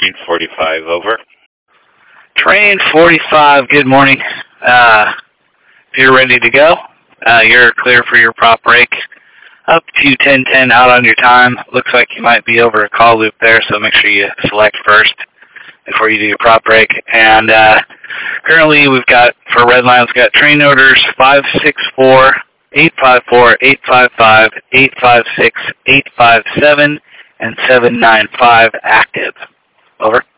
Train 45, over. Train 45, good morning. If you're ready to go, you're clear for your prop break. Up to 10:10 out on your time. Looks like you might be over a call loop there, so make sure you select first before you do your prop break. And currently we've got, for red lines, we've got train orders 564, 854, 855, 856, 857, and 795 active. Over.